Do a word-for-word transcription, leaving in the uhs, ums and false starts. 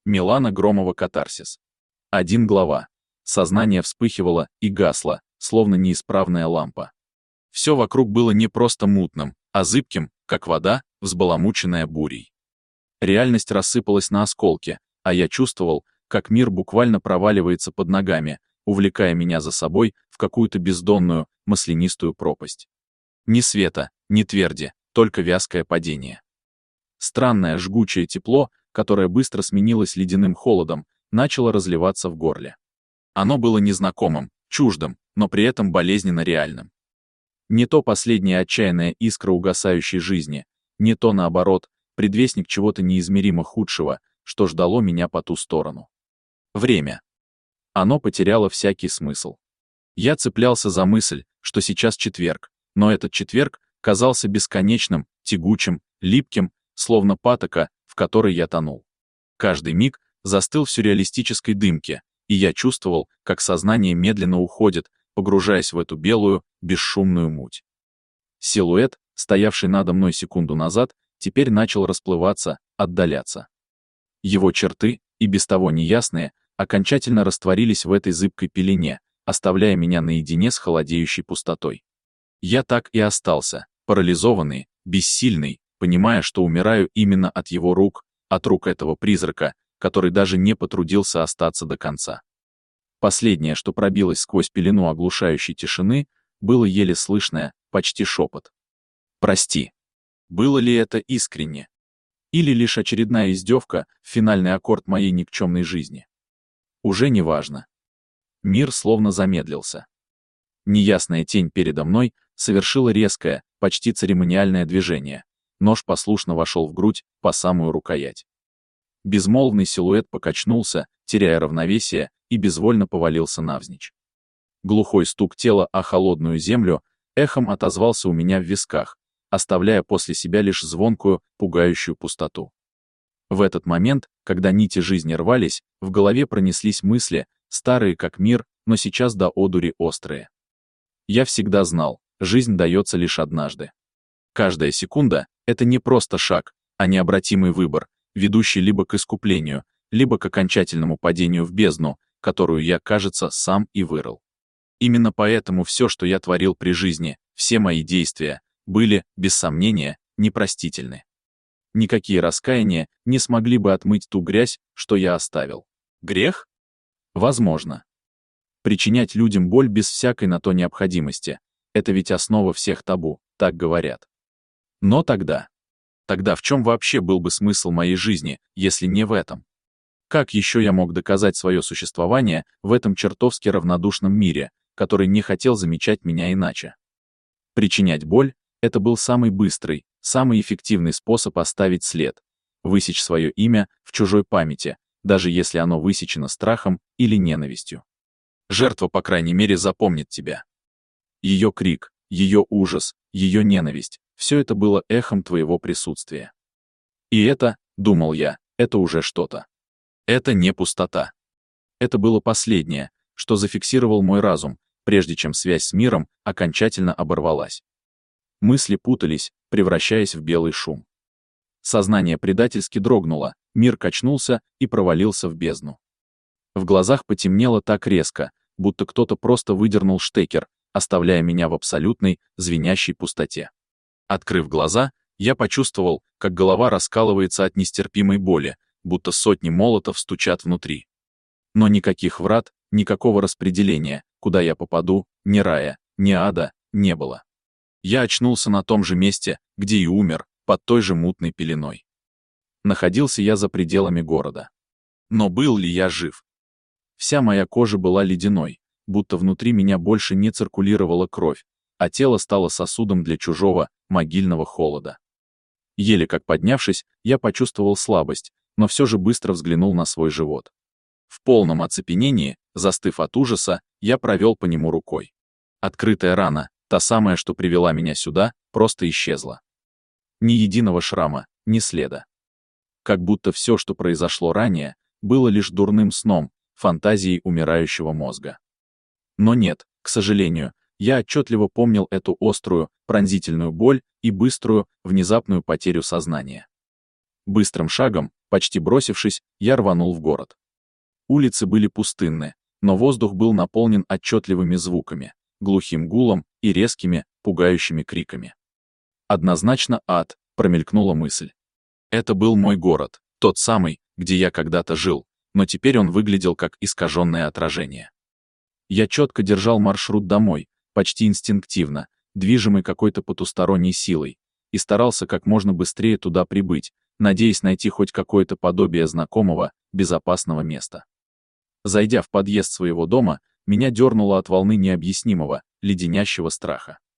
Милана Громова «Катарсис». Один глава. Сознание вспыхивало и гасло, словно неисправная лампа. Все вокруг было не просто мутным, а зыбким, как вода, взбаламученная бурей. Реальность рассыпалась на осколки, а я чувствовал, как мир буквально проваливается под ногами, увлекая меня за собой в какую-то бездонную, маслянистую пропасть. Ни света, ни тверди, только вязкое падение. Странное жгучее тепло, которое быстро сменилось ледяным холодом, начало разливаться в горле. Оно было незнакомым, чуждым, но при этом болезненно реальным. Не то последняя отчаянная искра угасающей жизни, не то, наоборот, предвестник чего-то неизмеримо худшего, что ждало меня по ту сторону. Время. Оно потеряло всякий смысл. Я цеплялся за мысль, что сейчас четверг, но этот четверг казался бесконечным, тягучим, липким, словно патока, в которой я тонул. Каждый миг застыл в сюрреалистической дымке, и я чувствовал, как сознание медленно уходит, погружаясь в эту белую, бесшумную муть. Силуэт, стоявший надо мной секунду назад, теперь начал расплываться, отдаляться. Его черты, и без того неясные, окончательно растворились в этой зыбкой пелене, оставляя меня наедине с холодеющей пустотой. Я так и остался, парализованный, бессильный, понимая, что умираю именно от его рук, от рук этого призрака, который даже не потрудился остаться до конца. Последнее, что пробилось сквозь пелену оглушающей тишины, было еле слышное, почти шепот. «Прости». Было ли это искренне? Или лишь очередная издевка, финальный аккорд моей никчемной жизни? Уже не важно. Мир словно замедлился. Неясная тень передо мной совершила резкое, почти церемониальное движение. Нож послушно вошел в грудь по самую рукоять. Безмолвный силуэт покачнулся, теряя равновесие, и безвольно повалился навзничь. Глухой стук тела о холодную землю эхом отозвался у меня в висках, оставляя после себя лишь звонкую, пугающую пустоту. В этот момент, когда нити жизни рвались, в голове пронеслись мысли, старые как мир, но сейчас до одури острые. Я всегда знал, жизнь дается лишь однажды. Каждая секунда — это не просто шаг, а необратимый выбор, ведущий либо к искуплению, либо к окончательному падению в бездну, которую я, кажется, сам и вырыл. Именно поэтому все, что я творил при жизни, все мои действия, были, без сомнения, непростительны. Никакие раскаяния не смогли бы отмыть ту грязь, что я оставил. Грех? Возможно. Причинять людям боль без всякой на то необходимости — это ведь основа всех табу, так говорят. Но тогда... Тогда в чем вообще был бы смысл моей жизни, если не в этом? Как еще я мог доказать свое существование в этом чертовски равнодушном мире, который не хотел замечать меня иначе? Причинять боль — это был самый быстрый, самый эффективный способ оставить след, высечь свое имя в чужой памяти, даже если оно высечено страхом или ненавистью. Жертва, по крайней мере, запомнит тебя. Ее крик, ее ужас, ее ненависть — все это было эхом твоего присутствия. И это, думал я, это уже что-то. Это не пустота. Это было последнее, что зафиксировал мой разум, прежде чем связь с миром окончательно оборвалась. Мысли путались, превращаясь в белый шум. Сознание предательски дрогнуло, мир качнулся и провалился в бездну. В глазах потемнело так резко, будто кто-то просто выдернул штекер, оставляя меня в абсолютной, звенящей пустоте. Открыв глаза, я почувствовал, как голова раскалывается от нестерпимой боли, будто сотни молотов стучат внутри. Но никаких врат, никакого распределения, куда я попаду, ни рая, ни ада, не было. Я очнулся на том же месте, где и умер, под той же мутной пеленой. Находился я за пределами города. Но был ли я жив? Вся моя кожа была ледяной, будто внутри меня больше не циркулировала кровь, а тело стало сосудом для чужого, могильного холода. Еле как поднявшись, я почувствовал слабость, но все же быстро взглянул на свой живот. В полном оцепенении, застыв от ужаса, я провел по нему рукой. Открытая рана, та самая, что привела меня сюда, просто исчезла. Ни единого шрама, ни следа. Как будто все, что произошло ранее, было лишь дурным сном, фантазией умирающего мозга. Но нет, к сожалению, я отчетливо помнил эту острую, пронзительную боль и быструю, внезапную потерю сознания. Быстрым шагом, почти бросившись, я рванул в город. Улицы были пустынны, но воздух был наполнен отчетливыми звуками, глухим гулом и резкими, пугающими криками. Однозначно ад, промелькнула мысль. Это был мой город, тот самый, где я когда-то жил, но теперь он выглядел как искаженное отражение. Я четко держал маршрут домой, почти инстинктивно, движимый какой-то потусторонней силой, и старался как можно быстрее туда прибыть, надеясь найти хоть какое-то подобие знакомого, безопасного места. Зайдя в подъезд своего дома, меня дернуло от волны необъяснимого, леденящего страха.